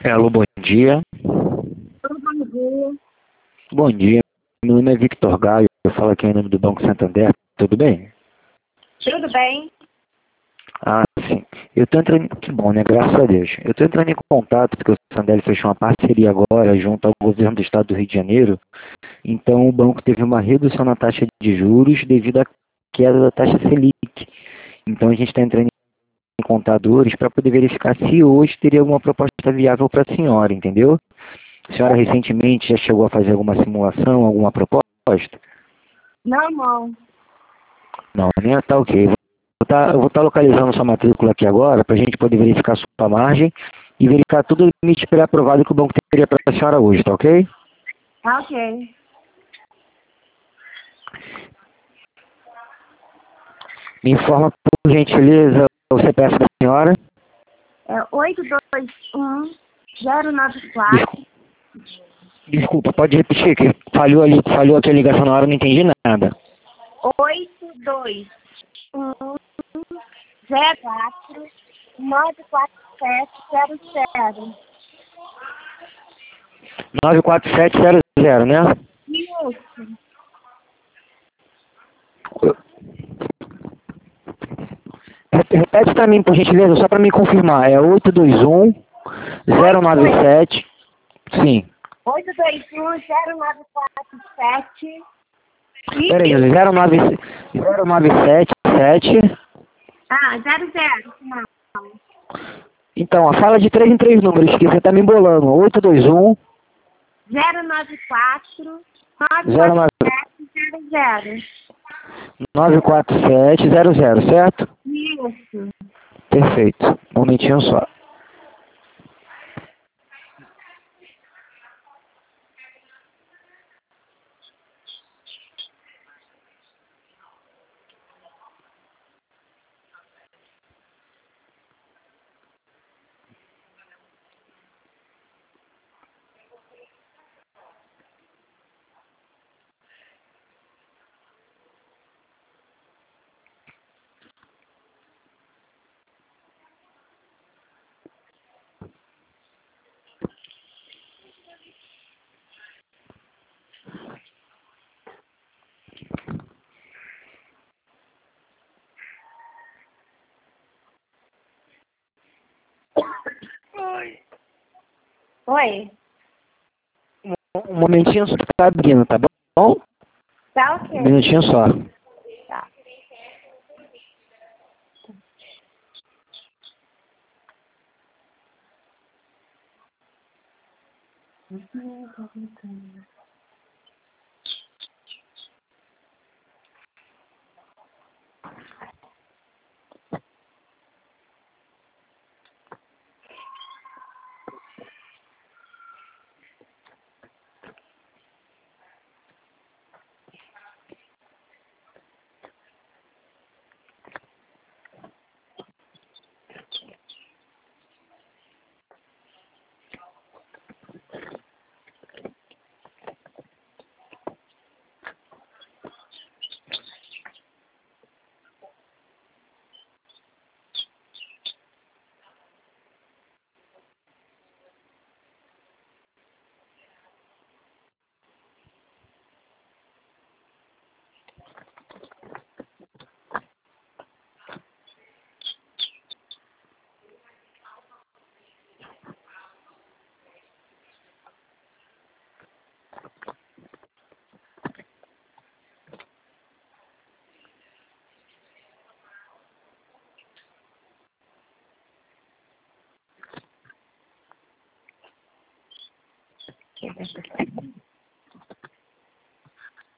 Alô, bom dia. Bom dia. Bom dia. Meu nome é Victor Gaio. Eu falo aqui em nome do Banco Santander. Tudo bem? Tudo bem? Ah, sim. Eu tô entrando... Que bom, né? Graças a Deus. Eu tô entrando em contato porque o Santander fechou uma parceria agora junto ao governo do estado do Rio de Janeiro. Então o banco teve uma redução na taxa de juros devido à queda da taxa Selic. Então a gente está entrando em contadores para poder verificar se hoje teria alguma proposta viável para a senhora, entendeu? A senhora recentemente já chegou a fazer alguma simulação, alguma proposta? Não. Não, né? Tá ok. Eu vou estar localizando sua matrícula aqui agora para a gente poder verificar sua margem e verificar todo o limite pré-aprovado que o banco teria para a senhora hoje, tá ok? Ok. Me informa, por gentileza, o CPF da senhora. É 821-094. Desculpa, pode repetir, que falhou ali, falhou aqui a ligação na hora, eu não entendi nada. 821-04-94700. 94700, né? Isso. Repete para mim, por gentileza, só para me confirmar. É 821-097. Sim. 821-0947. Peraí, 0977. 00. Não. Então, fala de 3 em 3 números que você tá me embolando. 821 094 09 94700. 94700, certo? Isso. Perfeito. Um momentinho só. Oi. Um momentinho só que tá abrindo, tá bom? Tá Um ok. minutinho só. Tá.